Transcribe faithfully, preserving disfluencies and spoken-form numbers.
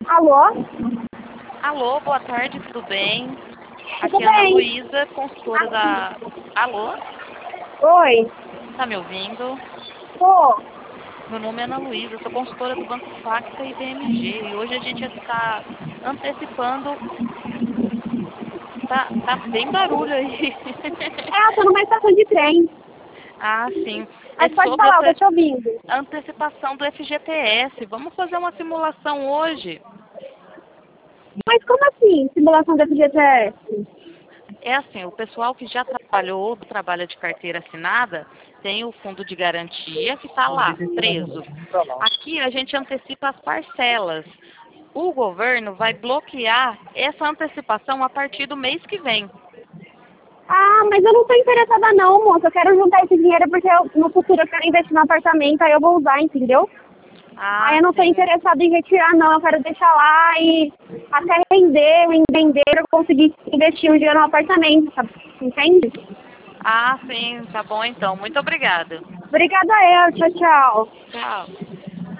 Alô? Alô, boa tarde, tudo bem? Tudo Aqui é a Ana bem. Luísa, consultora da... Alô? Oi. Tá me ouvindo? Tô. Meu nome é Ana Luísa, sou consultora do Banco Facta e B M G. E hoje a gente está antecipando... Tá, tá bem barulho aí. É, eu tô numa estação de trem. Ah, sim. É Mas pode sobre falar, eu tô essa te ouvindo. antecipação do F G T S. Vamos fazer uma simulação hoje. Mas como assim, simulação da F G T S? É assim, o pessoal que já trabalhou ou trabalha de carteira assinada tem o fundo de garantia que está lá, preso. Aqui a gente antecipa as parcelas. O governo vai bloquear essa antecipação a partir do mês que vem. Ah, mas eu não tô interessada não, moça. Eu quero juntar esse dinheiro porque eu, no futuro eu quero investir no apartamento, aí eu vou usar, entendeu? Aí Ah, eu não tô sim. interessada em retirar não, eu quero deixar lá e até render, render, eu conseguir investir um dinheiro no apartamento, sabe? Entende? Ah, sim, tá bom então. Muito obrigada. Obrigada eu, tchau, tchau. Tchau.